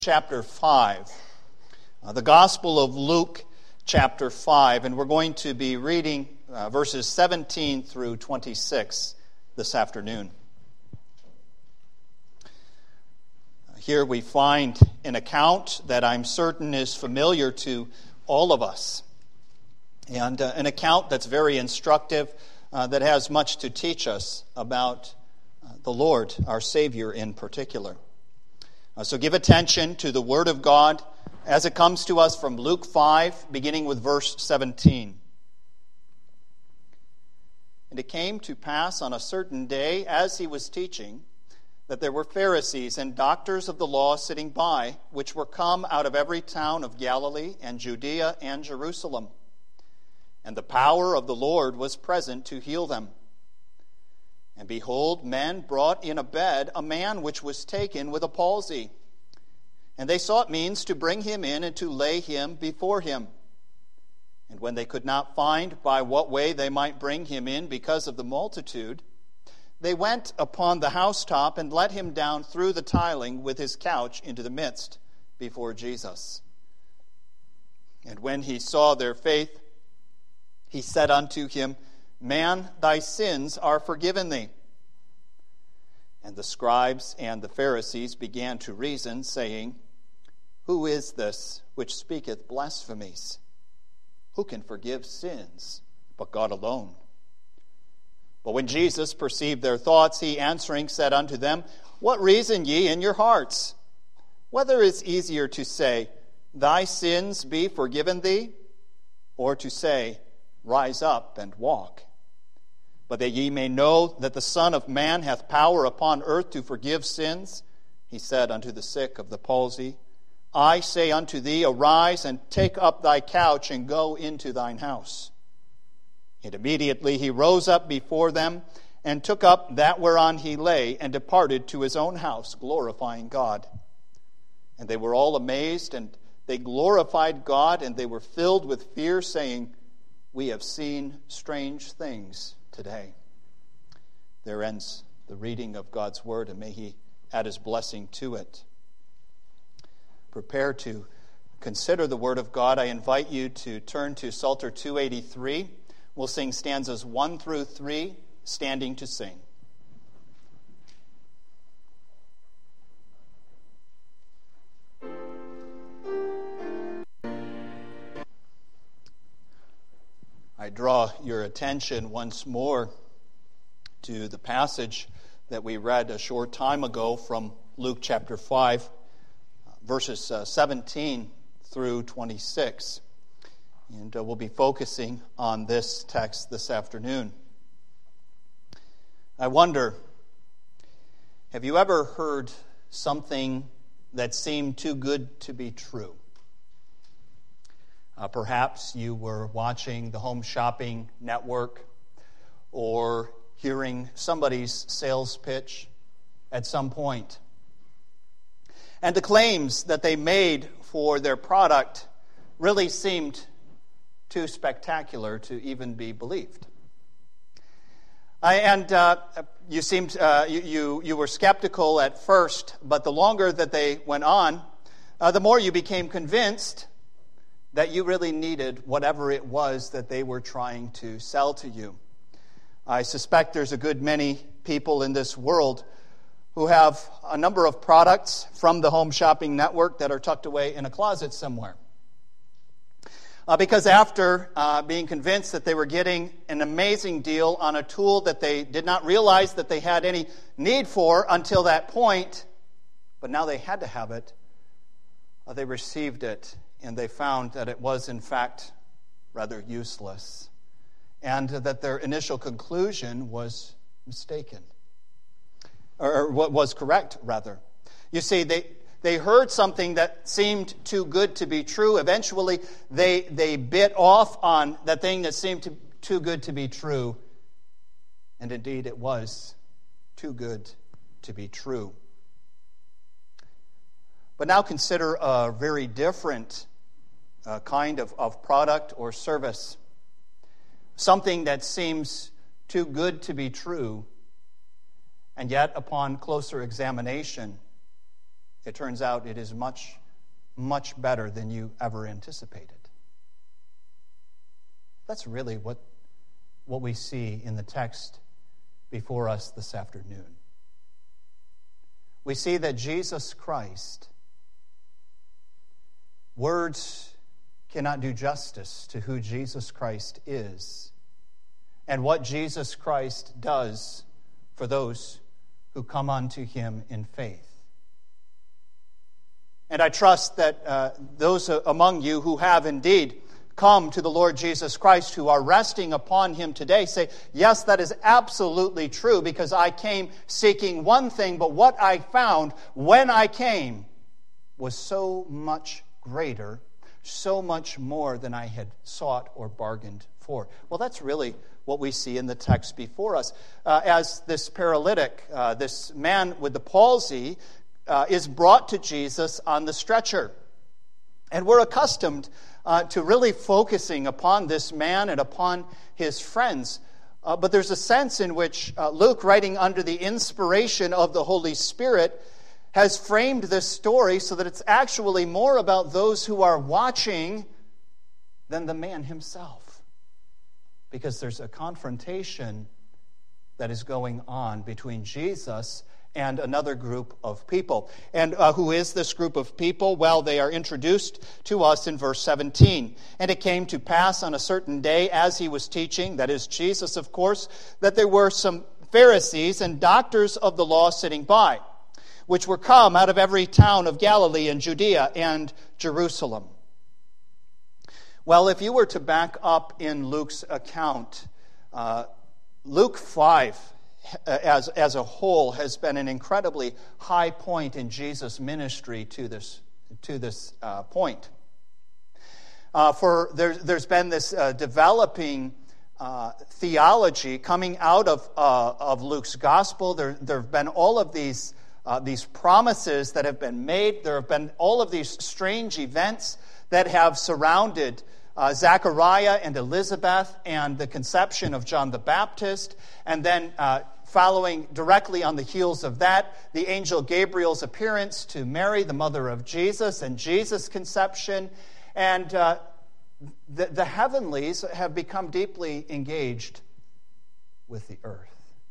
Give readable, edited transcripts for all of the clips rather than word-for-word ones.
chapter 5. The Gospel of Luke, chapter 5. And we're going to be reading verses 17 through 26 this afternoon. Here we find an account that I'm certain is familiar to all of us. And an account that's very instructive, that has much to teach us about the Lord, our Savior in particular. So give attention to the Word of God as it comes to us from Luke 5, beginning with verse 17. And it came to pass on a certain day, as he was teaching, that there were Pharisees and doctors of the law sitting by, which were come out of every town of Galilee and Judea and Jerusalem. And the power of the Lord was present to heal them. And behold, men brought in a bed a man which was taken with a palsy. And they sought means to bring him in and to lay him before him. And when they could not find by what way they might bring him in because of the multitude, they went upon the housetop and let him down through the tiling with his couch into the midst before Jesus. And when he saw their faith, he said unto him, Man, thy sins are forgiven thee. And the scribes and the Pharisees began to reason, saying, Who is this which speaketh blasphemies? Who can forgive sins but God alone? But when Jesus perceived their thoughts, he answering said unto them, What reason ye in your hearts? Whether is easier to say, Thy sins be forgiven thee, or to say, Rise up and walk? But that ye may know that the Son of Man hath power upon earth to forgive sins, he said unto the sick of the palsy, I say unto thee, Arise and take up thy couch and go into thine house. And immediately he rose up before them and took up that whereon he lay and departed to his own house, glorifying God. And they were all amazed, and they glorified God, and they were filled with fear, saying, We have seen strange things today. There ends the reading of God's word, and may he add his blessing to it. Prepare to consider the word of God. I invite you to turn to Psalter 283. We'll sing stanzas 1 through 3, standing to sing. I draw your attention once more to the passage that we read a short time ago from Luke chapter 5, verses 17 through 26. And we'll be focusing on this text this afternoon. I wonder, have you ever heard something that seemed too good to be true? Perhaps you were watching the Home Shopping Network or hearing somebody's sales pitch at some point. And the claims that they made for their product really seemed too spectacular to even be believed. You seemed you were skeptical at first, but the longer that they went on, the more you became convinced that you really needed whatever it was that they were trying to sell to you. I suspect there's a good many people in this world who have a number of products from the Home Shopping Network that are tucked away in a closet somewhere. Because after being convinced that they were getting an amazing deal on a tool that they did not realize that they had any need for until that point, but now they had to have it, they received it, and they found that it was, in fact, rather useless, and that their initial conclusion was mistaken, or what was correct, rather. You see, they heard something that seemed too good to be true. Eventually, they bit off on that thing that seemed too good to be true, and indeed it was too good to be true. But now consider a very different kind of product or service. Something that seems too good to be true, and yet upon closer examination it turns out it is much, much better than you ever anticipated. That's really what we see in the text before us this afternoon. We see that Jesus Christ, words cannot do justice to who Jesus Christ is and what Jesus Christ does for those who come unto him in faith. And I trust that those among you who have indeed come to the Lord Jesus Christ, who are resting upon him today, say, yes, that is absolutely true, because I came seeking one thing, but what I found when I came was so much greater, so much more than I had sought or bargained for. Well, that's really what we see in the text before us. As this paralytic, this man with the palsy, is brought to Jesus on the stretcher. And we're accustomed to really focusing upon this man and upon his friends. But there's a sense in which Luke, writing under the inspiration of the Holy Spirit, has framed this story so that it's actually more about those who are watching than the man himself. Because there's a confrontation that is going on between Jesus and another group of people. And who is this group of people? Well, they are introduced to us in verse 17. And it came to pass on a certain day as he was teaching, that is Jesus, of course, that there were some Pharisees and doctors of the law sitting by, which were come out of every town of Galilee and Judea and Jerusalem. Well, if you were to back up in Luke's account, Luke 5 as a whole has been an incredibly high point in Jesus' ministry to this point. For there's been this developing theology coming out of Luke's gospel. There have been all of these promises that have been made. There have been all of these strange events that have surrounded Zechariah and Elizabeth and the conception of John the Baptist, and then following directly on the heels of that, the angel Gabriel's appearance to Mary, the mother of Jesus, and Jesus' conception. And the heavenlies have become deeply engaged with the earth.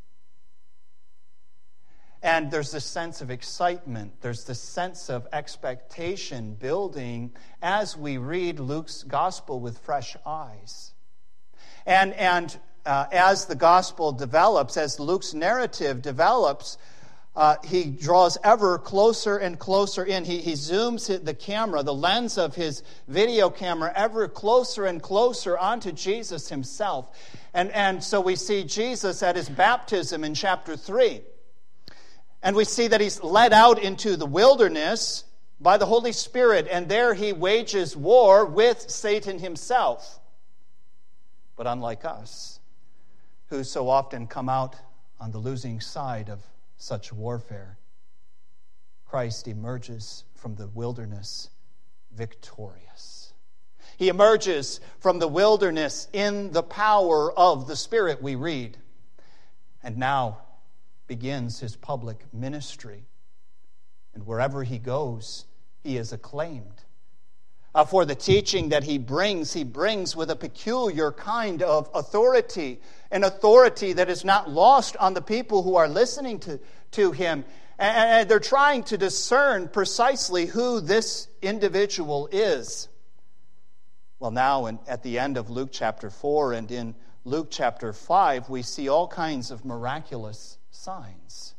And there's this sense of excitement, there's this sense of expectation building as we read Luke's gospel with fresh eyes. And as the gospel develops, as Luke's narrative develops, he draws ever closer and closer in. He zooms the camera, the lens of his video camera, ever closer and closer onto Jesus himself. And so we see Jesus at his baptism in chapter 3. And we see that he's led out into the wilderness by the Holy Spirit, and there he wages war with Satan himself. But unlike us, who so often come out on the losing side of such warfare, Christ emerges from the wilderness victorious. He emerges from the wilderness in the power of the Spirit, we read. And now begins his public ministry. And wherever he goes, he is acclaimed. For the teaching that he brings with a peculiar kind of authority, an authority that is not lost on the people who are listening to him. And they're trying to discern precisely who this individual is. Well, now, at the end of Luke chapter 4 and in Luke chapter 5, we see all kinds of miraculous signs,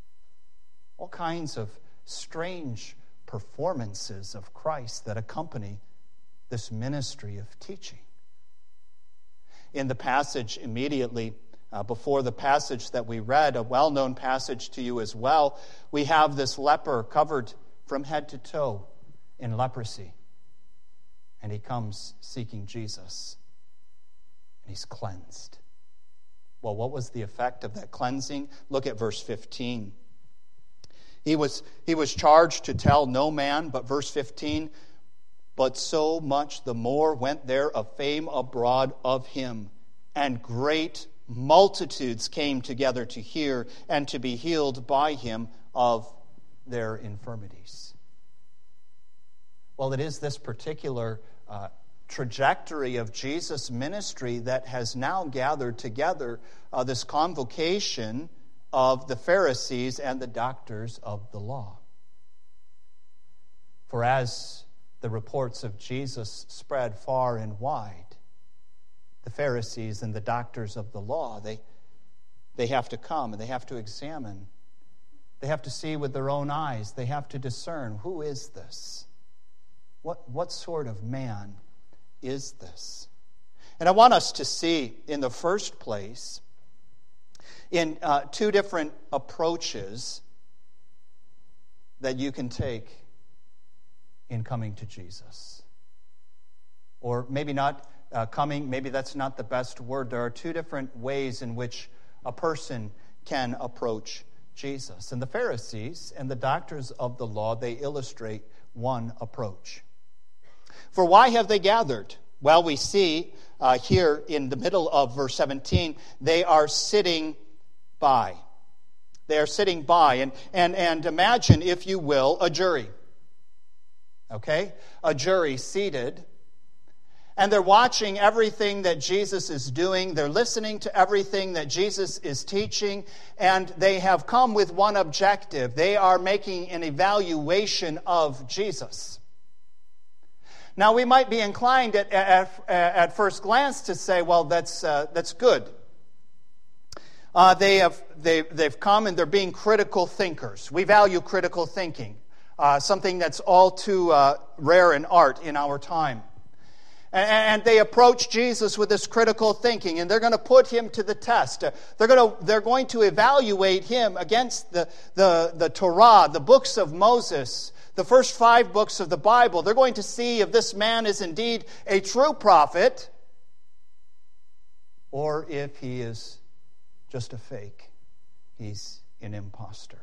all kinds of strange performances of Christ that accompany this ministry of teaching. In the passage immediately before the passage that we read, a well-known passage to you as well, we have this leper covered from head to toe in leprosy. And he comes seeking Jesus, and he's cleansed. Well, what was the effect of that cleansing? Look at verse 15. He was charged to tell no man, but verse 15, but so much the more went there a fame abroad of him, and great multitudes came together to hear and to be healed by him of their infirmities. Well, it is this particular trajectory of Jesus' ministry that has now gathered together this convocation of the Pharisees and the doctors of the law. For as the reports of Jesus spread far and wide, the Pharisees and the doctors of the law, they have to come and they have to examine. They have to see with their own eyes. They have to discern, who is this? What sort of man is this? And I want us to see, in the first place, in two different approaches that you can take in coming to Jesus. Or maybe not coming, maybe that's not the best word. There are two different ways in which a person can approach Jesus. And the Pharisees and the doctors of the law, they illustrate one approach. For why have they gathered? Well, we see here in the middle of verse 17, they are sitting by. They are sitting by. And imagine, if you will, a jury. Okay? A jury seated. And they're watching everything that Jesus is doing. They're listening to everything that Jesus is teaching. And they have come with one objective. They are making an evaluation of Jesus. Now, we might be inclined at first glance to say, well, that's good. They've come and they're being critical thinkers. We value critical thinking, something that's all too rare in art in our time. And they approach Jesus with this critical thinking, and they're going to put him to the test. They're going to evaluate him against the Torah, the books of Moses, the first 5 books of the Bible. They're going to see if this man is indeed a true prophet or if he is just a fake. He's an imposter.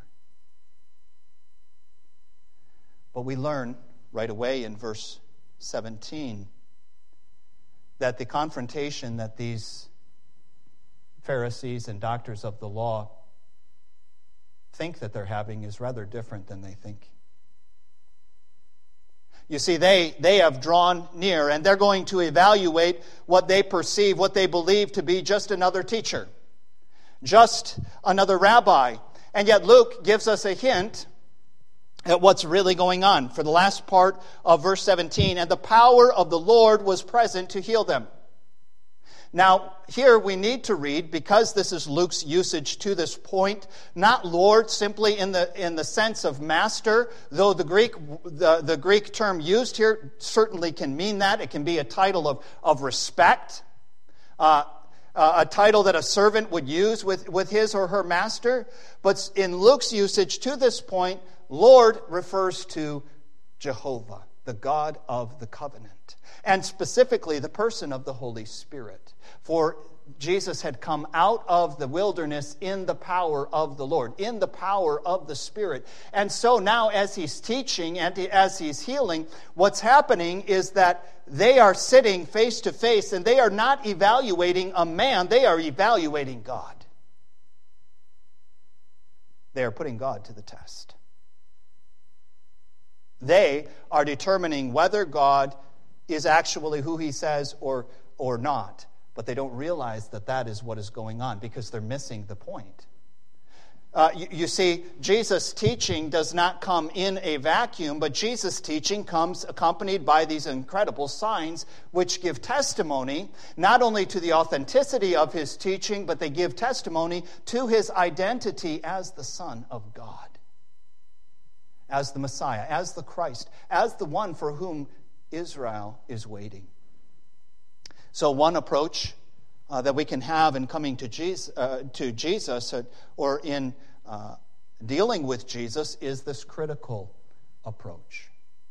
But we learn right away in verse 17 that the confrontation that these Pharisees and doctors of the law think that they're having is rather different than they think. You see, they have drawn near, and they're going to evaluate what they perceive, what they believe to be just another teacher, just another rabbi. And yet Luke gives us a hint at what's really going on. For the last part of verse 17, and the power of the Lord was present to heal them. Now, here we need to read, because this is Luke's usage to this point, not Lord simply in the sense of master, though the Greek term used here certainly can mean that. It can be a title of respect, a title that a servant would use with his or her master. But in Luke's usage to this point, Lord refers to Jehovah, the God of the covenant, and specifically the person of the Holy Spirit. For Jesus had come out of the wilderness in the power of the Lord, in the power of the Spirit. And so now as he's teaching and as he's healing, what's happening is that they are sitting face to face, and they are not evaluating a man, they are evaluating God. They are putting God to the test. They are determining whether God is actually who he says or not. But they don't realize that is what is going on, because they're missing the point. You see, Jesus' teaching does not come in a vacuum, but Jesus' teaching comes accompanied by these incredible signs which give testimony not only to the authenticity of his teaching, but they give testimony to his identity as the Son of God, as the Messiah, as the Christ, as the one for whom Israel is waiting. So one approach that we can have in coming to Jesus or in dealing with Jesus is this critical approach.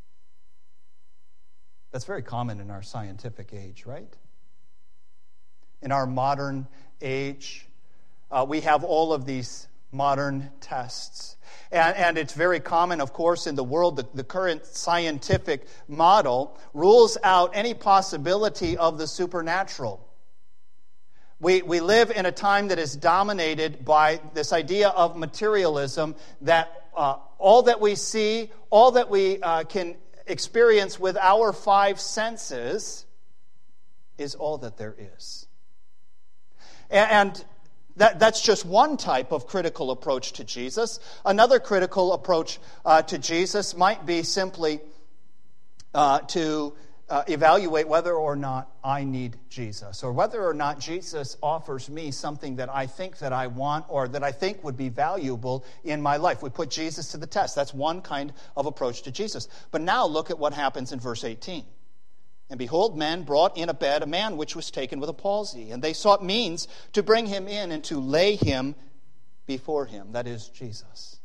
That's very common in our scientific age, right? In our modern age, we have all of these modern tests. And it's very common, of course, in the world. The current scientific model rules out any possibility of the supernatural. We live in a time that is dominated by this idea of materialism, that all that we see, all that we can experience with our five senses is all that there is. And that's just one type of critical approach to Jesus. Another critical approach to Jesus might be simply to evaluate whether or not I need Jesus, or whether or not Jesus offers me something that I think that I want or that I think would be valuable in my life. We put Jesus to the test. That's one kind of approach to Jesus. But now look at what happens in verse 18. And behold, men brought in a bed a man which was taken with a palsy, and they sought means to bring him in and to lay him before him, that is, Jesus.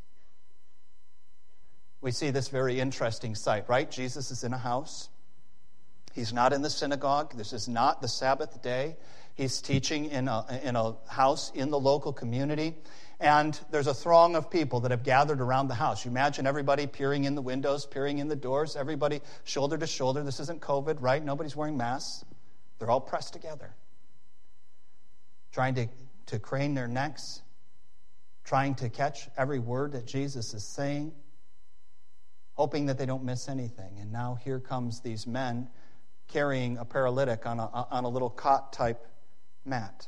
We see this very interesting sight, right? Jesus is in a house. He's not in the synagogue. This is not the Sabbath day. He's teaching in a house in the local community. And there's a throng of people that have gathered around the house. You imagine everybody peering in the windows, peering in the doors, everybody shoulder to shoulder. This isn't COVID, right? Nobody's wearing masks. They're all pressed together, trying to crane their necks, trying to catch every word that Jesus is saying, hoping that they don't miss anything. And now here comes these men carrying a paralytic on a little cot-type mat.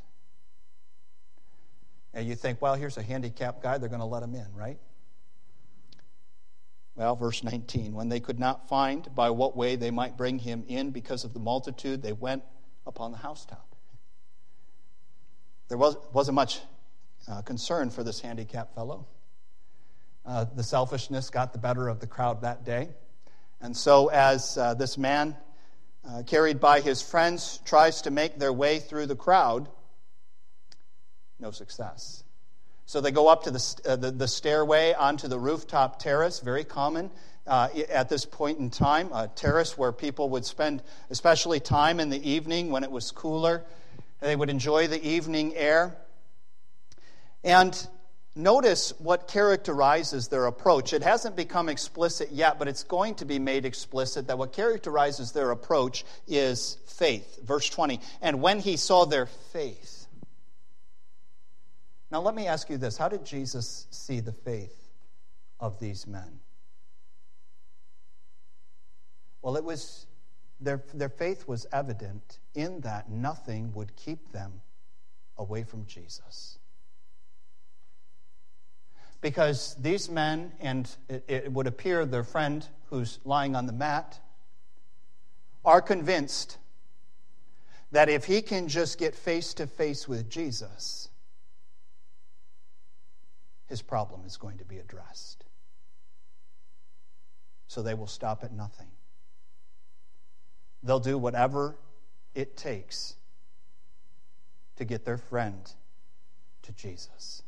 And you think, well, here's a handicapped guy, they're going to let him in, right? Well, verse 19, when they could not find by what way they might bring him in because of the multitude, they went upon the housetop. There wasn't much concern for this handicapped fellow. The selfishness got the better of the crowd that day. And so as this man, carried by his friends, tries to make their way through the crowd, no success. So they go up to the stairway onto the rooftop terrace, very common at this point in time, a terrace where people would spend especially time in the evening when it was cooler. They would enjoy the evening air. And notice what characterizes their approach. It hasn't become explicit yet, but it's going to be made explicit that what characterizes their approach is faith. Verse 20, and when he saw their faith. Now let me ask you this. How did Jesus see the faith of these men? Well, it was their faith was evident in that nothing would keep them away from Jesus. Because these men, and it would appear their friend who's lying on the mat, are convinced that if he can just get face to face with Jesus, his problem is going to be addressed. So they will stop at nothing. They'll do whatever it takes to get their friend to Jesus.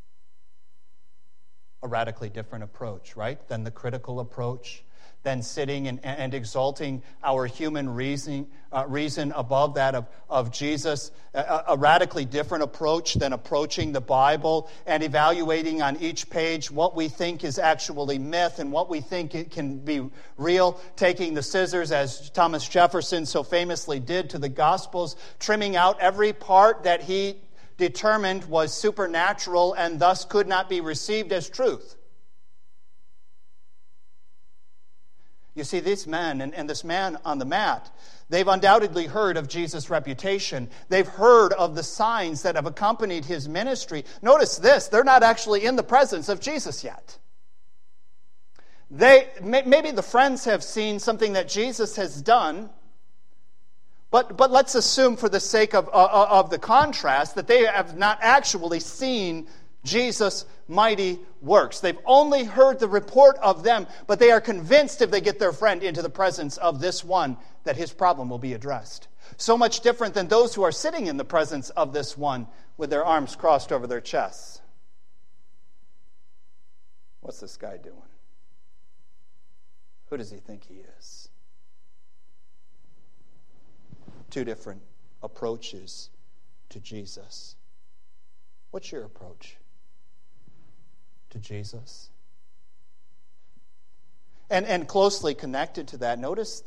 A radically different approach, right, than the critical approach, than sitting and exalting our human reason above that of Jesus. A radically different approach than approaching the Bible and evaluating on each page what we think is actually myth and what we think it can be real, taking the scissors, as Thomas Jefferson so famously did to the Gospels, trimming out every part that he determined was supernatural and thus could not be received as truth. You see, these men and this man on the mat, they've undoubtedly heard of Jesus' reputation. They've heard of the signs that have accompanied his ministry. Notice this, they're not actually in the presence of Jesus yet. Maybe the friends have seen something that Jesus has done, but let's assume for the sake of the contrast that they have not actually seen Jesus' mighty works. They've only heard the report of them, but they are convinced if they get their friend into the presence of this one that his problem will be addressed. So much different than those who are sitting in the presence of this one with their arms crossed over their chests. What's this guy doing? Who does he think he is? Two different approaches to Jesus. What's your approach to Jesus? And closely connected to that, notice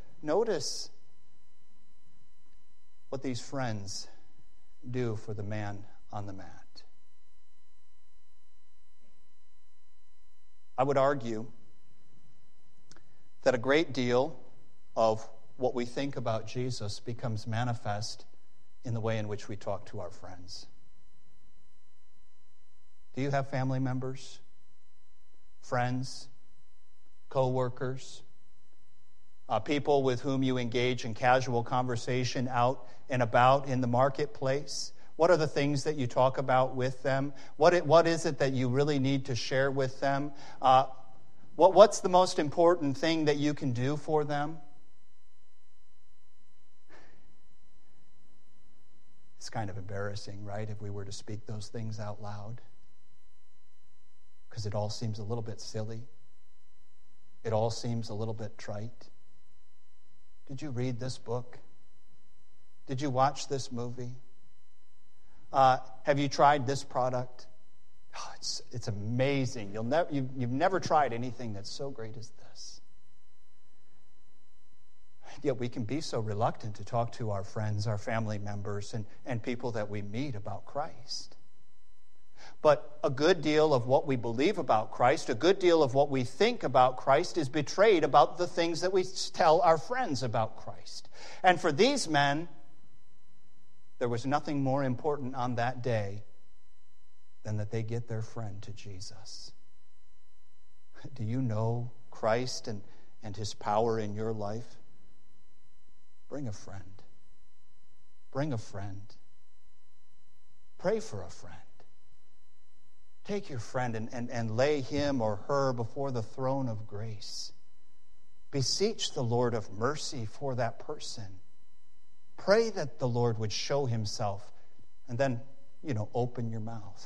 what these friends do for the man on the mat. I would argue that a great deal of what we think about Jesus becomes manifest in the way in which we talk to our friends. Do you have family members, friends, co-workers, people with whom you engage in casual conversation out and about in the marketplace? What are the things that you talk about with them? What is it that you really need to share with them? What's the most important thing that you can do for them? It's kind of embarrassing, right, if we were to speak those things out loud, because it all seems a little bit silly. It all seems a little bit trite. Did you read this book? Did you watch this movie? Have you tried this product? Oh, it's amazing. You've never tried anything that's so great as this. Yet we can be so reluctant to talk to our friends, our family members, and people that we meet about Christ. But a good deal of what we believe about Christ, a good deal of what we think about Christ is betrayed about the things that we tell our friends about Christ. And for these men, there was nothing more important on that day than that they get their friend to Jesus. Do you know Christ and his power in your life? Bring a friend. Bring a friend. Pray for a friend. Take your friend and lay him or her before the throne of grace. Beseech the Lord of mercy for that person. Pray that the Lord would show himself, and then, open your mouth.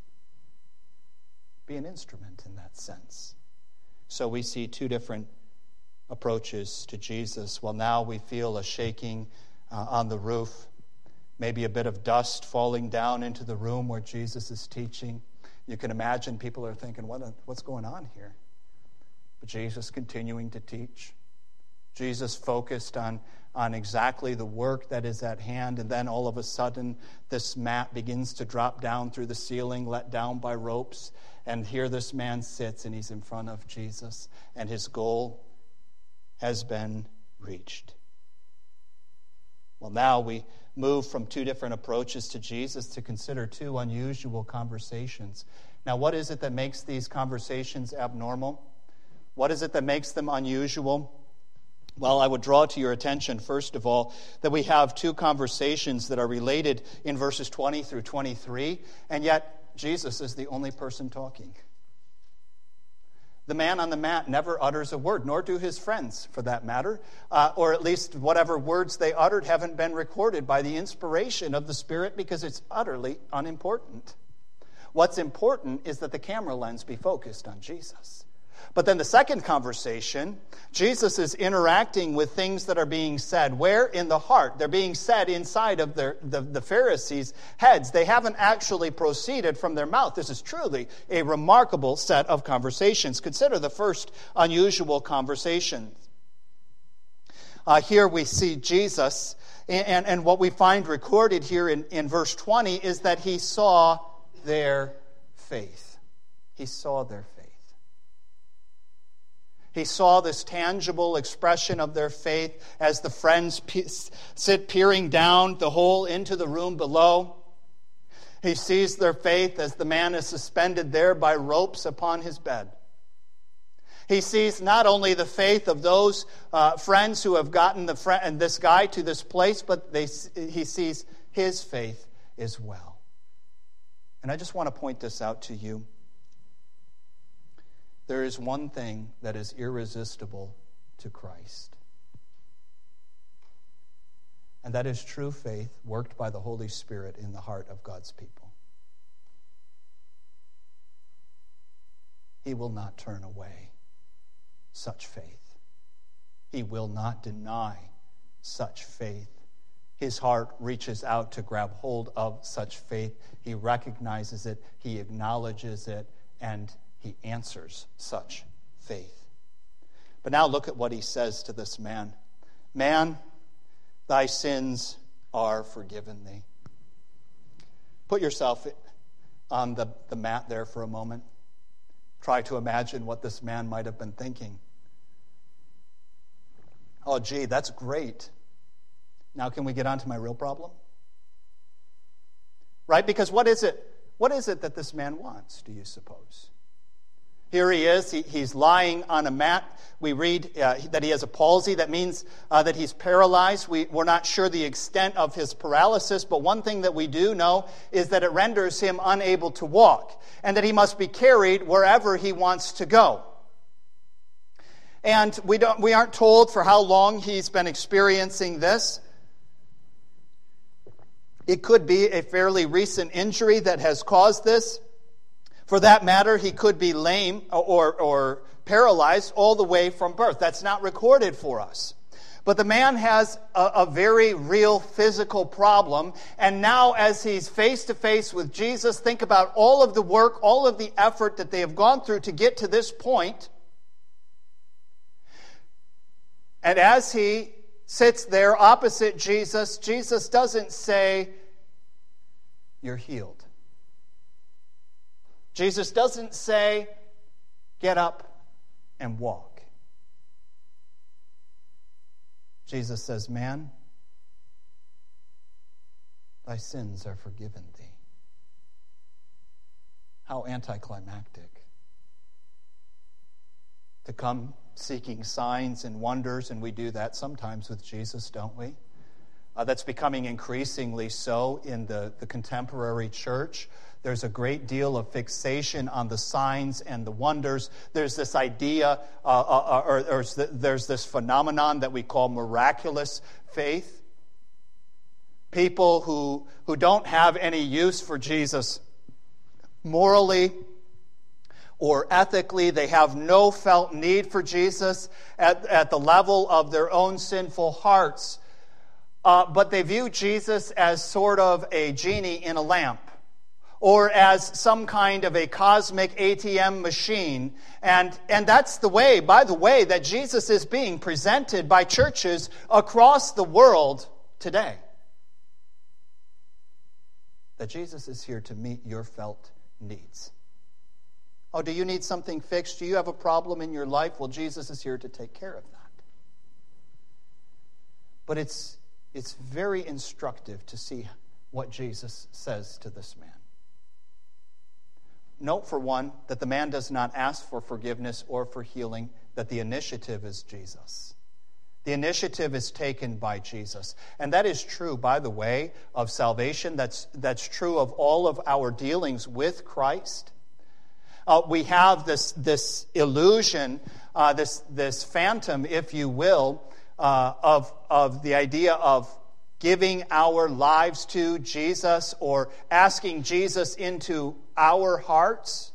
Be an instrument in that sense. So we see two different approaches to Jesus. Well, now we feel a shaking on the roof, maybe a bit of dust falling down into the room where Jesus is teaching. You can imagine people are thinking, what's going on here? But Jesus continuing to teach. Jesus focused on exactly the work that is at hand, and then all of a sudden this mat begins to drop down through the ceiling, let down by ropes, and here this man sits and he's in front of Jesus, and his goal has been reached. Well, now we move from two different approaches to Jesus to consider two unusual conversations. Now, what is it that makes these conversations abnormal? What is it that makes them unusual? Well, I would draw to your attention, first of all, that we have two conversations that are related in verses 20 through 23, and yet Jesus is the only person talking. The man on the mat never utters a word, nor do his friends, for that matter, or at least whatever words they uttered haven't been recorded by the inspiration of the Spirit, because it's utterly unimportant. What's important is that the camera lens be focused on Jesus. But then the second conversation, Jesus is interacting with things that are being said. Where? In the heart. They're being said inside of the Pharisees' heads. They haven't actually proceeded from their mouth. This is truly a remarkable set of conversations. Consider the first unusual conversation. Here we see Jesus, and what we find recorded here in verse 20 is that he saw their faith. He saw their faith. He saw this tangible expression of their faith as the friends sit peering down the hole into the room below. He sees their faith as the man is suspended there by ropes upon his bed. He sees not only the faith of those friends who have gotten this guy to this place, but he sees his faith as well. And I just want to point this out to you. There is one thing that is irresistible to Christ. And that is true faith worked by the Holy Spirit in the heart of God's people. He will not turn away such faith. He will not deny such faith. His heart reaches out to grab hold of such faith. He recognizes it, he acknowledges it, and he answers such faith. But now look at what he says to this man. Man, thy sins are forgiven thee. Put yourself on the mat there for a moment. try to imagine what this man might have been thinking. Oh, gee, that's great. Now can we get on to my real problem? Right? Because what is it that this man wants, do you suppose? Here he is. He's lying on a mat. We read that he has a palsy. That means that he's paralyzed. We're not sure the extent of his paralysis, but one thing that we do know is that it renders him unable to walk, and that he must be carried wherever he wants to go. And we aren't told for how long he's been experiencing this. It could be a fairly recent injury that has caused this. For that matter, he could be lame or paralyzed all the way from birth. That's not recorded for us. But the man has a very real physical problem. And now as he's face to face with Jesus, think about all of the work, all of the effort that they have gone through to get to this point. And as he sits there opposite Jesus, Jesus doesn't say, "You're healed." Jesus doesn't say, "Get up and walk." Jesus says, "Man, thy sins are forgiven thee." How anticlimactic. To come seeking signs and wonders, and we do that sometimes with Jesus, don't we? That's becoming increasingly so in the contemporary church. There's a great deal of fixation on the signs and the wonders. There's this idea, there's this phenomenon that we call miraculous faith. People who don't have any use for Jesus morally or ethically, they have no felt need for Jesus at the level of their own sinful hearts. But they view Jesus as sort of a genie in a lamp, or as some kind of a cosmic ATM machine. And that's the way, by the way, that Jesus is being presented by churches across the world today. That Jesus is here to meet your felt needs. Oh, do you need something fixed? Do you have a problem in your life? Well, Jesus is here to take care of that. But it's very instructive to see what Jesus says to this man. Note, for one, that the man does not ask for forgiveness or for healing, that the initiative is Jesus. The initiative is taken by Jesus. And that is true, by the way, of salvation. That's true of all of our dealings with Christ. We have this illusion, this phantom, if you will, of the idea of giving our lives to Jesus or asking Jesus into our hearts.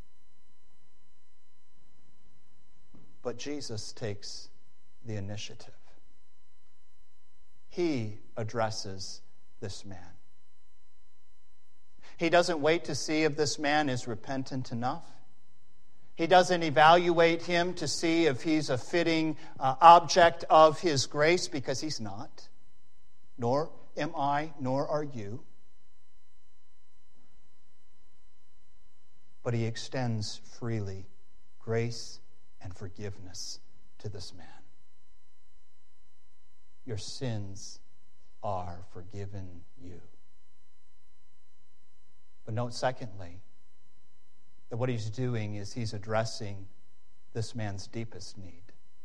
But Jesus takes the initiative. He addresses this man. He doesn't wait to see if this man is repentant enough. He doesn't evaluate him to see if he's a fitting object of his grace, because he's not. Nor am I, nor are you. But he extends freely grace and forgiveness to this man. Your sins are forgiven you. But note, secondly, that what he's doing is he's addressing this man's deepest need.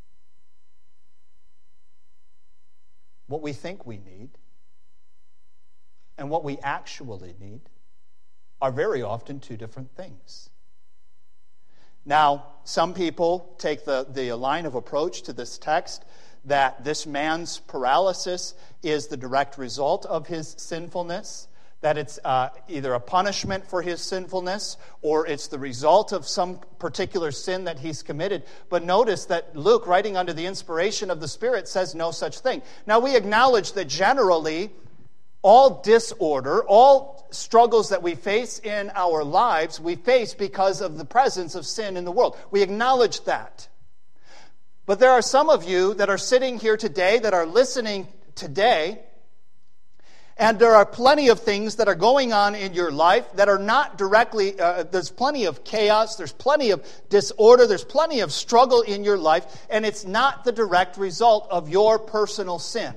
What we think we need and what we actually need are very often two different things. Now, some people take the line of approach to this text that this man's paralysis is the direct result of his sinfulness, that it's either a punishment for his sinfulness or it's the result of some particular sin that he's committed. But notice that Luke, writing under the inspiration of the Spirit, says no such thing. Now, we acknowledge that generally all disorder, all struggles that we face in our lives, we face because of the presence of sin in the world. We acknowledge that. But there are some of you that are sitting here today, that are listening today, And there are plenty of things that are going on in your life that are not directly, there's plenty of chaos, there's plenty of disorder, there's plenty of struggle in your life, and it's not the direct result of your personal sin.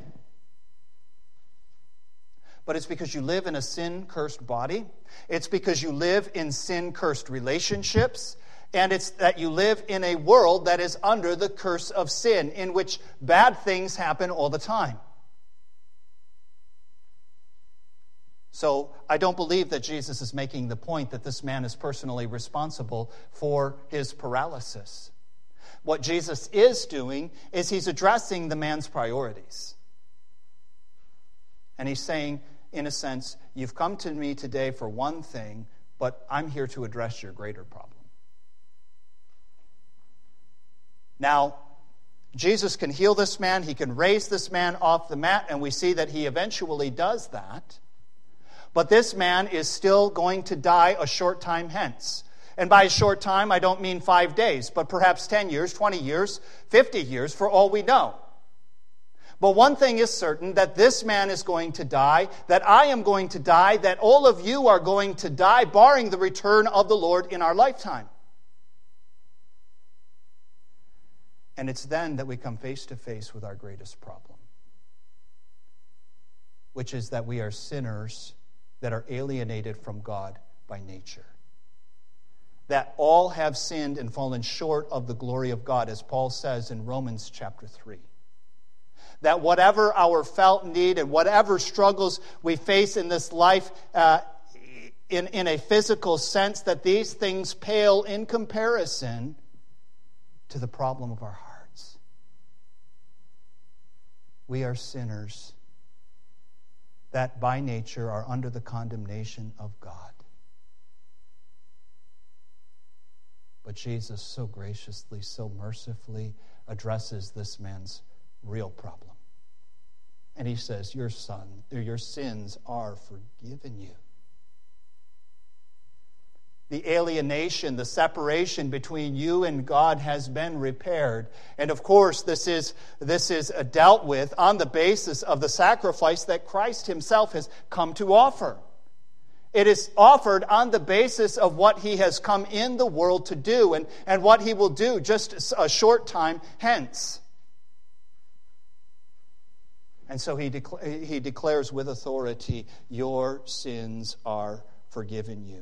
But it's because you live in a sin-cursed body. It's because you live in sin-cursed relationships. And it's that you live in a world that is under the curse of sin, in which bad things happen all the time. So I don't believe that Jesus is making the point that this man is personally responsible for his paralysis. What Jesus is doing is he's addressing the man's priorities. And he's saying, in a sense, you've come to me today for one thing, but I'm here to address your greater problem. Now, Jesus can heal this man, he can raise this man off the mat, and we see that he eventually does that. But this man is still going to die a short time hence. And by a short time, I don't mean 5 days, but perhaps 10 years, 20 years, 50 years, for all we know. But one thing is certain, that this man is going to die, that I am going to die, that all of you are going to die, barring the return of the Lord in our lifetime. And it's then that we come face to face with our greatest problem, which is that we are sinners that are alienated from God by nature. That all have sinned and fallen short of the glory of God, as Paul says in Romans chapter 3. That whatever our felt need and whatever struggles we face in this life in a physical sense, that these things pale in comparison to the problem of our hearts. We are sinners that by nature are under the condemnation of God. But Jesus so graciously, so mercifully addresses this man's real problem. And he says, your sins are forgiven you. The alienation, the separation between you and God has been repaired. And of course, this is dealt with on the basis of the sacrifice that Christ himself has come to offer. It is offered on the basis of what he has come in the world to do and what he will do just a short time hence. And so he declares with authority, your sins are forgiven you.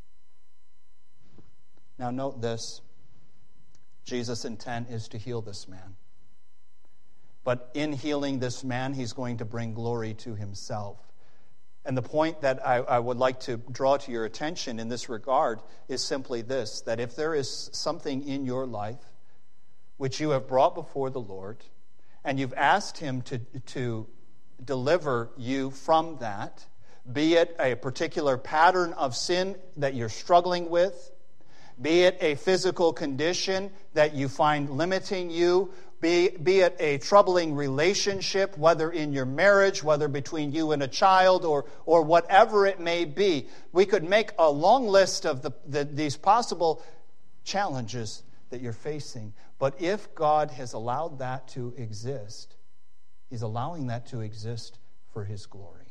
Now note this, Jesus' intent is to heal this man. But in healing this man, he's going to bring glory to himself. And the point that I would like to draw to your attention in this regard is simply this, that if there is something in your life which you have brought before the Lord, and you've asked him to deliver you from that, be it a particular pattern of sin that you're struggling with, be it a physical condition that you find limiting you, be it a troubling relationship, whether in your marriage, whether between you and a child, or whatever it may be. We could make a long list of these possible challenges that you're facing. But if God has allowed that to exist, he's allowing that to exist for his glory.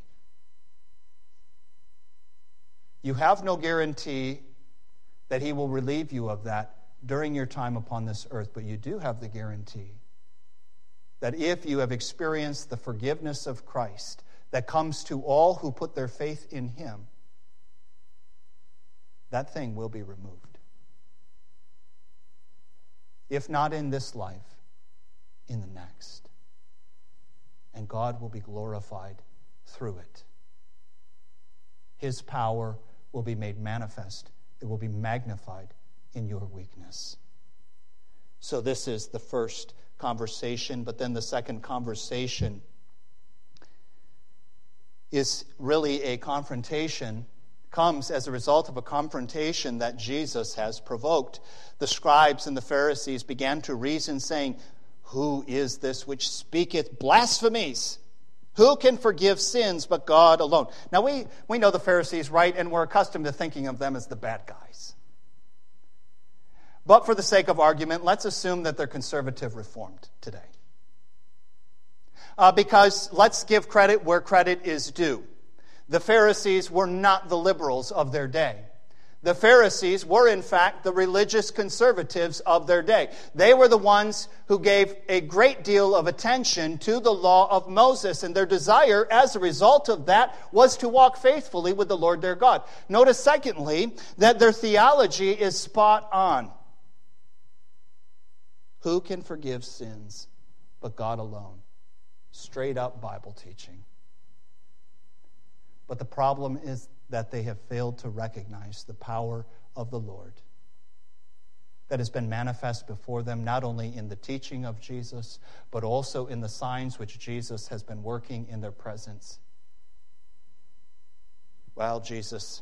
You have no guarantee that he will relieve you of that during your time upon this earth, but you do have the guarantee that if you have experienced the forgiveness of Christ that comes to all who put their faith in him, that thing will be removed. If not in this life, in the next. And God will be glorified through it. His power will be made manifest. It will be magnified in your weakness. So this is the first conversation, but then the second conversation is really a confrontation, comes as a result of a confrontation that Jesus has provoked. The scribes and the Pharisees began to reason, saying, who is this which speaketh blasphemies? Who can forgive sins but God alone? Now we know the Pharisees, right? And we're accustomed to thinking of them as the bad guys. But for the sake of argument, let's assume that they're conservative reformed today. because let's give credit where credit is due. The Pharisees were not the liberals of their day. The Pharisees were, in fact, the religious conservatives of their day. They were the ones who gave a great deal of attention to the law of Moses, and their desire, as a result of that, was to walk faithfully with the Lord their God. Notice, secondly, that their theology is spot on. Who can forgive sins but God alone? Straight up Bible teaching. But the problem is that they have failed to recognize the power of the Lord that has been manifest before them, not only in the teaching of Jesus, but also in the signs which Jesus has been working in their presence. Well, Jesus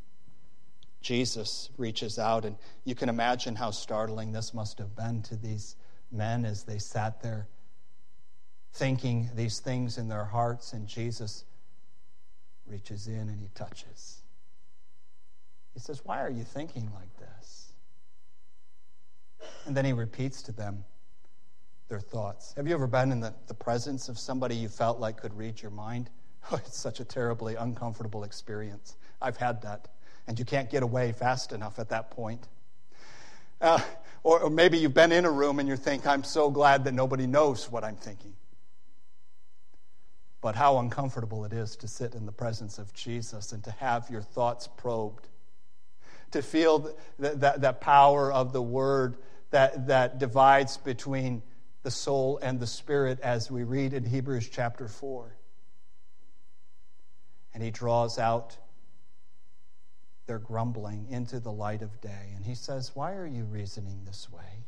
reaches out, and you can imagine how startling this must have been to these men as they sat there thinking these things in their hearts, and Jesus reaches in and he touches. He says, "Why are you thinking like this?" And then he repeats to them their thoughts. Have you ever been in the presence of somebody you felt like could read your mind? Oh, it's such a terribly uncomfortable experience. I've had that. And you can't get away fast enough at that point. Or maybe you've been in a room and you think, "I'm so glad that nobody knows what I'm thinking." But how uncomfortable it is to sit in the presence of Jesus and to have your thoughts probed, to feel that power of the Word that divides between the soul and the spirit, as we read in Hebrews chapter 4. And he draws out their grumbling into the light of day. And he says, "Why are you reasoning this way?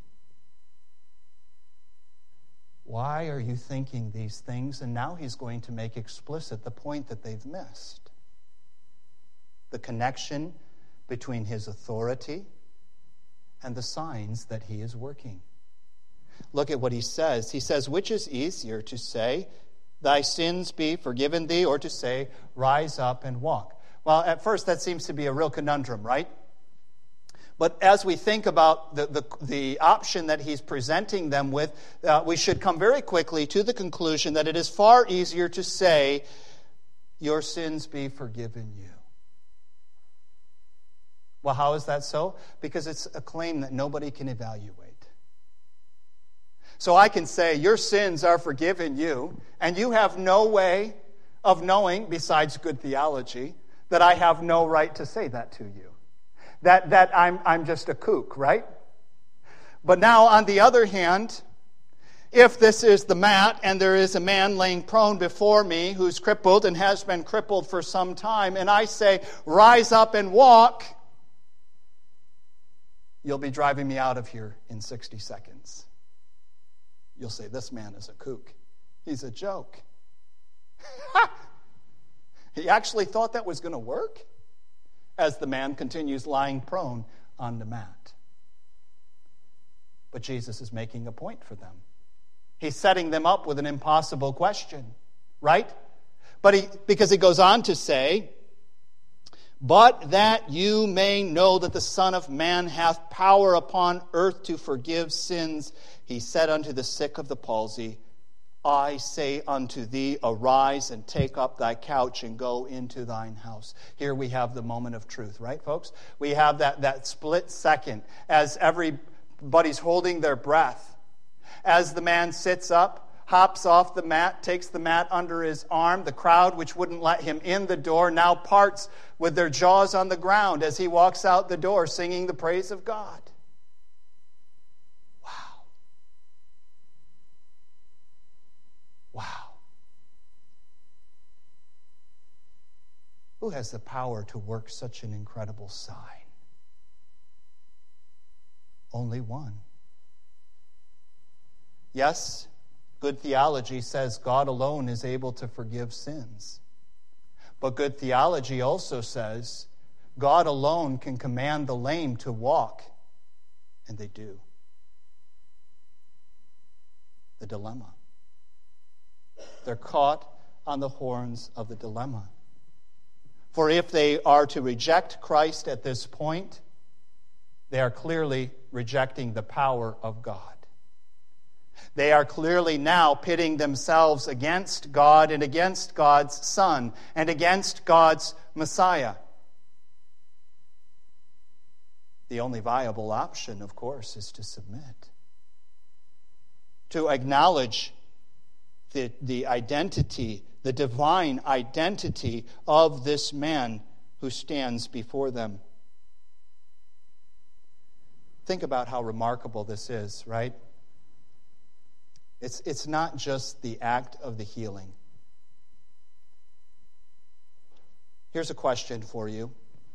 Why are you thinking these things?" And now he's going to make explicit the point that they've missed. The connection between his authority and the signs that he is working. Look at what he says. He says, "Which is easier, to say, 'Thy sins be forgiven thee,' or to say, 'Rise up and walk'?" Well, at first that seems to be a real conundrum, right? But as we think about the option that he's presenting them with, we should come very quickly to the conclusion that it is far easier to say, "Your sins be forgiven you." Well, how is that so? Because it's a claim that nobody can evaluate. So I can say, "Your sins are forgiven you," and you have no way of knowing, besides good theology, that I have no right to say that to you. That I'm just a kook, right? But now, on the other hand, if this is the mat and there is a man laying prone before me who's crippled and has been crippled for some time, and I say, "Rise up and walk," you'll be driving me out of here in 60 seconds. You'll say, "This man is a kook. He's a joke." He actually thought that was going to work, as the man continues lying prone on the mat. But Jesus is making a point for them. He's setting them up with an impossible question, right? Because he goes on to say, "But that you may know that the Son of Man hath power upon earth to forgive sins, he said unto the sick of the palsy, I say unto thee, arise and take up thy couch and go into thine house." Here we have the moment of truth, right, folks? We have that split second as everybody's holding their breath. As the man sits up, hops off the mat, takes the mat under his arm, the crowd, which wouldn't let him in the door, now parts with their jaws on the ground as he walks out the door singing the praise of God. Wow. Who has the power to work such an incredible sign? Only one. Yes, good theology says God alone is able to forgive sins. But good theology also says God alone can command the lame to walk, and they do. The dilemma. They're caught on the horns of the dilemma. For if they are to reject Christ at this point, they are clearly rejecting the power of God. They are clearly now pitting themselves against God and against God's Son and against God's Messiah. The only viable option, of course, is to submit, to acknowledge the identity, the divine identity of this man who stands before them. Think about how remarkable this is, right? It's not just the act of the healing. Here's a question for you.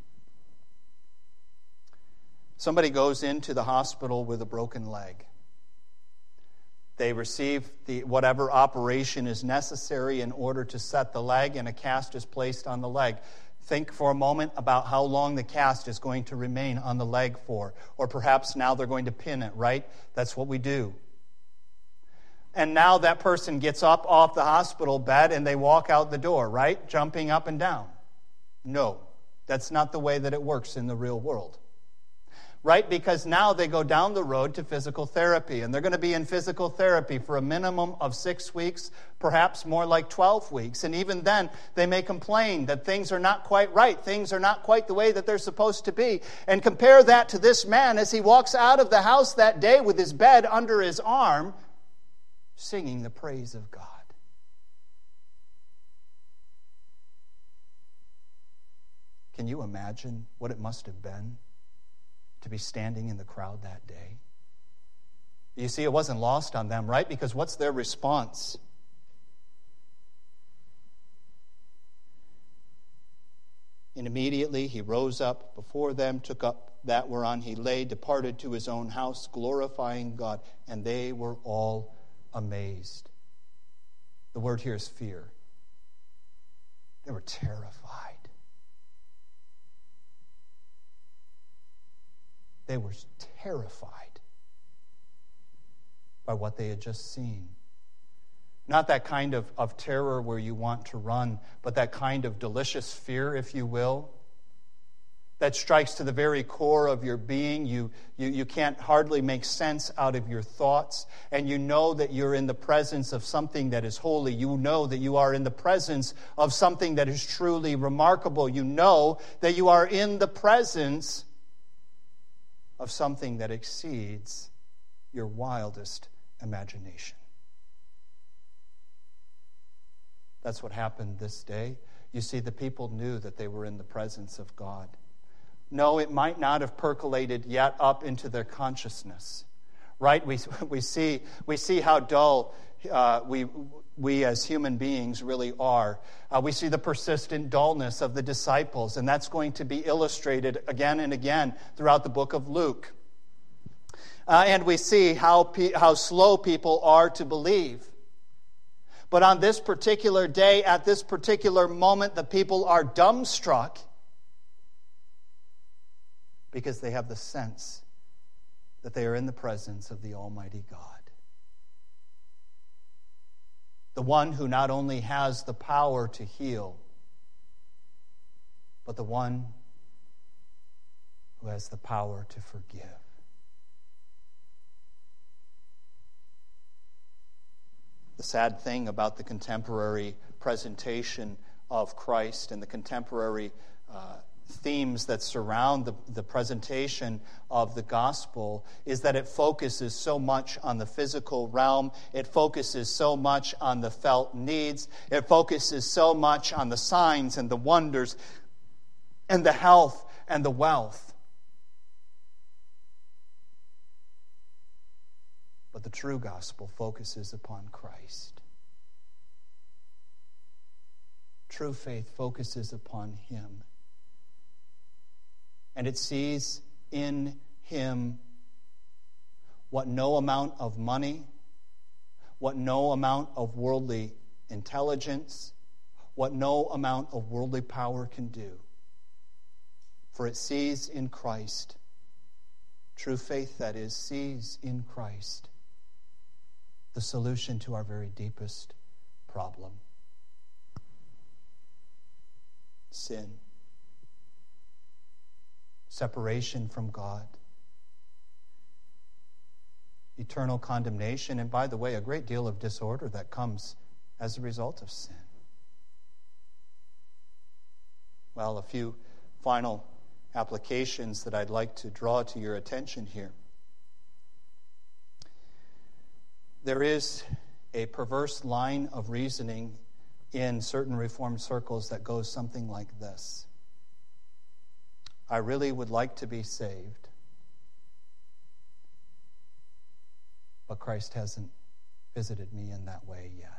Somebody goes into the hospital with a broken leg. They receive whatever operation is necessary in order to set the leg, and a cast is placed on the leg. Think for a moment about how long the cast is going to remain on the leg for. Or perhaps now they're going to pin it, right? That's what we do. And now that person gets up off the hospital bed and they walk out the door, right? Jumping up and down. No, that's not the way that it works in the real world. Right? Because now they go down the road to physical therapy. And they're going to be in physical therapy for a minimum of 6 weeks, perhaps more like 12 weeks. And even then, they may complain that things are not quite right. Things are not quite the way that they're supposed to be. And compare that to this man as he walks out of the house that day with his bed under his arm, singing the praise of God. Can you imagine what it must have been to be standing in the crowd that day? You see, it wasn't lost on them, right? Because what's their response? And immediately he rose up before them, took up that whereon he lay, departed to his own house, glorifying God. And they were all amazed. The word here is fear. They were terrified. They were terrified by what they had just seen. Not that kind of terror where you want to run, but that kind of delicious fear, if you will, that strikes to the very core of your being. You can't hardly make sense out of your thoughts, and you know that you're in the presence of something that is holy. You know that you are in the presence of something that is truly remarkable. You know that you are in the presence of something that exceeds your wildest imagination. That's what happened this day. You see, the people knew that they were in the presence of God. No, it might not have percolated yet up into their consciousness, right? We see how dull we as human beings really are. We see the persistent dullness of the disciples, and that's going to be illustrated again and again throughout the book of Luke. And we see how slow people are to believe. But on this particular day, at this particular moment, the people are dumbstruck because they have the sense that they are in the presence of the Almighty God. The one who not only has the power to heal, but the one who has the power to forgive. The sad thing about the contemporary presentation of Christ and the contemporary themes that surround the presentation of the gospel is that it focuses so much on the physical realm. It focuses so much on the felt needs. It focuses so much on the signs and the wonders and the health and the wealth. But the true gospel focuses upon Christ. True faith focuses upon Him. And it sees in Him what no amount of money, what no amount of worldly intelligence, what no amount of worldly power can do. For it sees in Christ, true faith that is, sees in Christ the solution to our very deepest problem: sin. Separation from God. eternal condemnation, and by the way, a great deal of disorder that comes as a result of sin. Well, a few final applications that I'd like to draw to your attention here. There is a perverse line of reasoning in certain Reformed circles that goes something like this. I really would like to be saved, but Christ hasn't visited me in that way yet.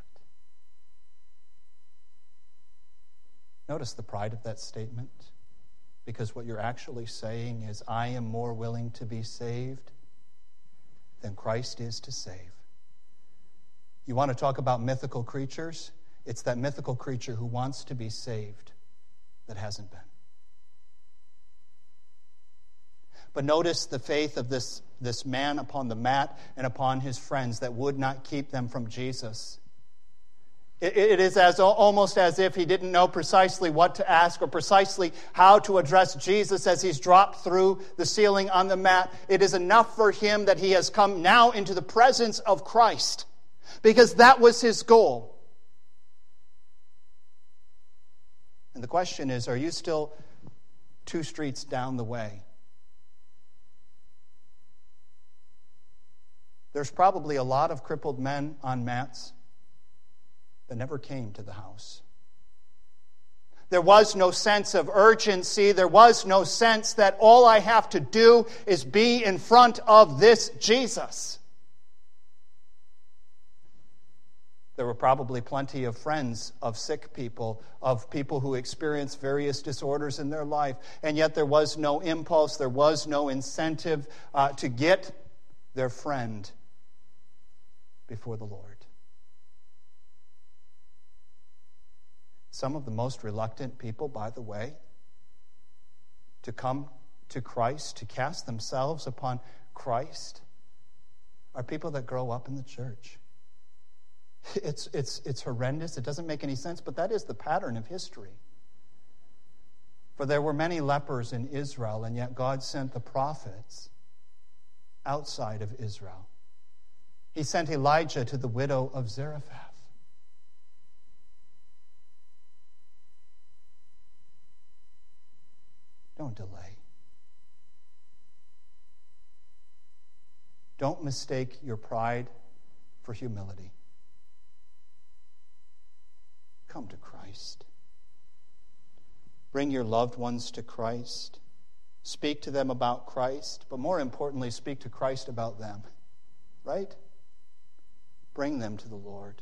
Notice the pride of that statement, because what you're actually saying is, I am more willing to be saved than Christ is to save. You want to talk about mythical creatures? It's that mythical creature who wants to be saved that hasn't been. But notice the faith of this man upon the mat and upon his friends that would not keep them from Jesus. It is almost as if he didn't know precisely what to ask or precisely how to address Jesus as he's dropped through the ceiling on the mat. It is enough for him that he has come now into the presence of Christ, because that was his goal. And the question is, are you still 2 streets down the way? There's probably a lot of crippled men on mats that never came to the house. There was no sense of urgency. There was no sense that all I have to do is be in front of this Jesus. There were probably plenty of friends of sick people, of people who experienced various disorders in their life, and yet there was no impulse, there was no incentive to get their friend before the Lord. Some of the most reluctant people, by the way, to come to Christ, to cast themselves upon Christ, are people that grow up in the church. It's horrendous. It doesn't make any sense, but that is the pattern of history. For there were many lepers in Israel, and yet God sent the prophets outside of Israel. He sent Elijah to the widow of Zarephath. Don't delay. Don't mistake your pride for humility. Come to Christ. Bring your loved ones to Christ. Speak to them about Christ, but more importantly, speak to Christ about them. Right? Bring them to the Lord.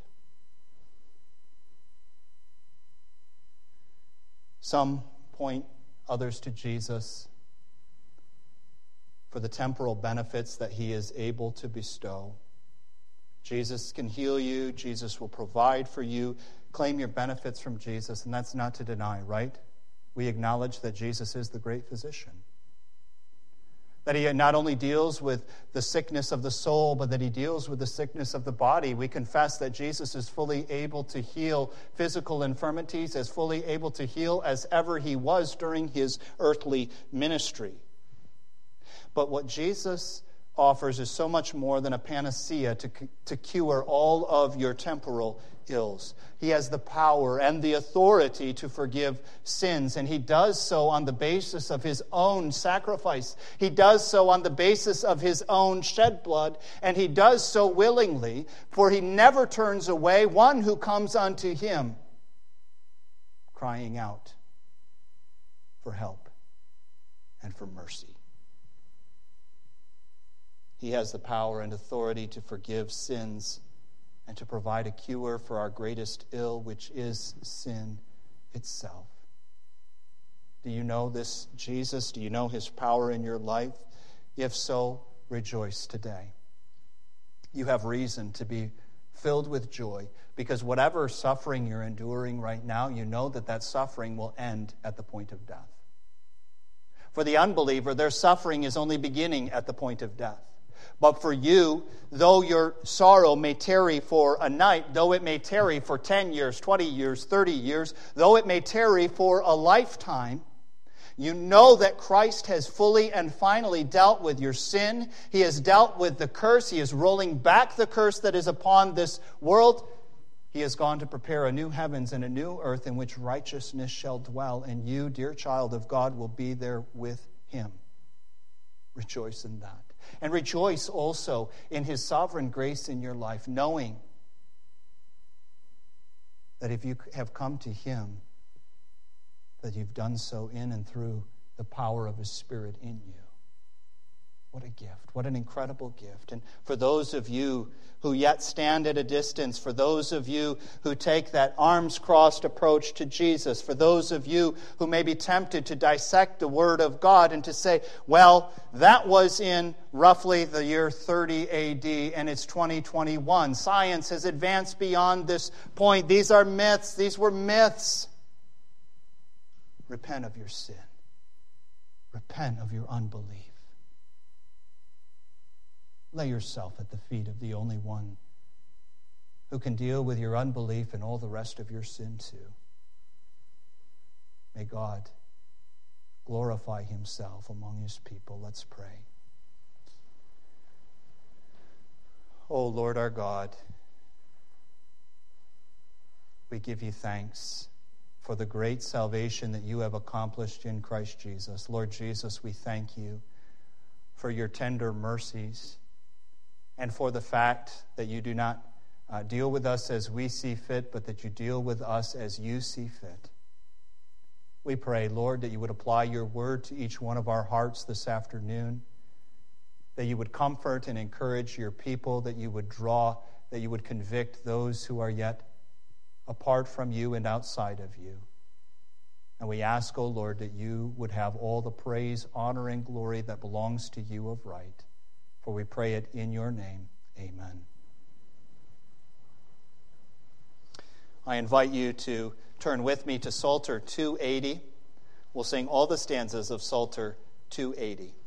Some point others to Jesus for the temporal benefits that he is able to bestow. Jesus can heal you. Jesus will provide for you. Claim your benefits from Jesus, and that's not to deny, right? We acknowledge that Jesus is the great physician. That he not only deals with the sickness of the soul, but that he deals with the sickness of the body. We confess that Jesus is fully able to heal physical infirmities, as fully able to heal as ever he was during his earthly ministry. But what Jesus offers is so much more than a panacea to cure all of your temporal ills. He has the power and the authority to forgive sins, and he does so on the basis of his own sacrifice. He does so on the basis of his own shed blood, and he does so willingly, for he never turns away one who comes unto him, crying out for help and for mercy. He has the power and authority to forgive sins and to provide a cure for our greatest ill, which is sin itself. Do you know this Jesus? Do you know his power in your life? If so, rejoice today. You have reason to be filled with joy, because whatever suffering you're enduring right now, you know that suffering will end at the point of death. For the unbeliever, their suffering is only beginning at the point of death. But for you, though your sorrow may tarry for a night, though it may tarry for 10 years, 20 years, 30 years, though it may tarry for a lifetime, You know that Christ has fully and finally dealt with your sin. He has dealt with the curse. He is rolling back the curse that is upon this world. He has gone to prepare a new heavens and a new earth in which righteousness shall dwell, and you, dear child of God, will be there with him. Rejoice in that. And rejoice also in his sovereign grace in your life, knowing that if you have come to him, that you've done so in and through the power of his Spirit in you. What a gift. What an incredible gift. And for those of you who yet stand at a distance, for those of you who take that arms-crossed approach to Jesus, for those of you who may be tempted to dissect the Word of God and to say, well, that was in roughly the year 30 A.D. and it's 2021. Science has advanced beyond this point. These are myths. These were myths. Repent of your sin. Repent of your unbelief. Lay yourself at the feet of the only one who can deal with your unbelief and all the rest of your sin too. May God glorify himself among his people. Let's pray. O Lord our God, we give you thanks for the great salvation that you have accomplished in Christ Jesus. Lord Jesus, we thank you for your tender mercies and for the fact that you do not deal with us as we see fit, but that you deal with us as you see fit. We pray, Lord, that you would apply your word to each one of our hearts this afternoon, that you would comfort and encourage your people, that you would draw, that you would convict those who are yet apart from you and outside of you. And we ask, O Lord, that you would have all the praise, honor, and glory that belongs to you of right. For we pray it in your name. Amen. I invite you to turn with me to Psalter 280. We'll sing all the stanzas of Psalter 280.